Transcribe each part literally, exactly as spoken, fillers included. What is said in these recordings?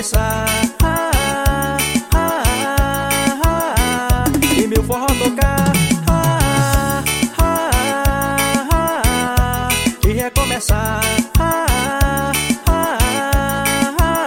recomeçar. Ah, ah, ah, ah, e meu forró tocar. Ah, ah, ah, ah, e recomeçar. Ah, ah, ah, ah.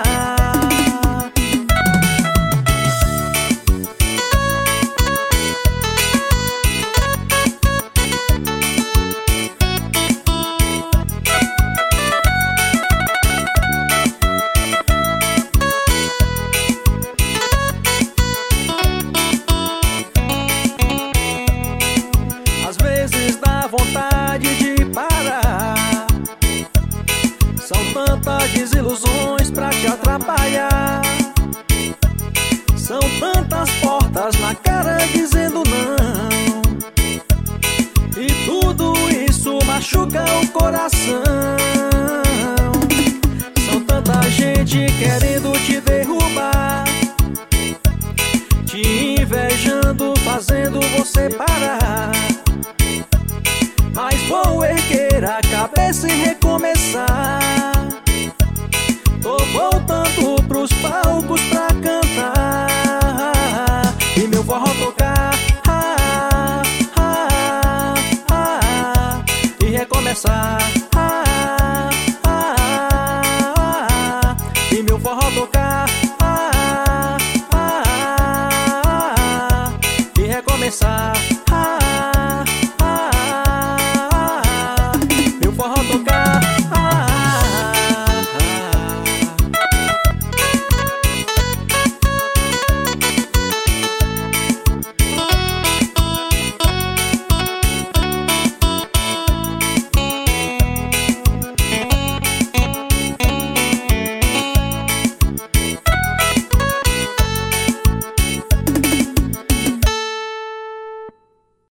Às vezes dá vontade de parar. São tantas desilusões pra te atrapalhar. São tantas portas na cara dizendo não. E tudo isso machuca o coração. São tanta gente querendo te derrubar, te invejando, fazendo você parar. Mas vou erguer a cabeça e recomeçar. Tô voltando pros palcos pra cantar e meu forró tocar. Ah, ah, ah, ah, e recomeçar. Ah, ah, ah, ah, e meu forró tocar. Ah, ah, ah, ah, e recomeçar.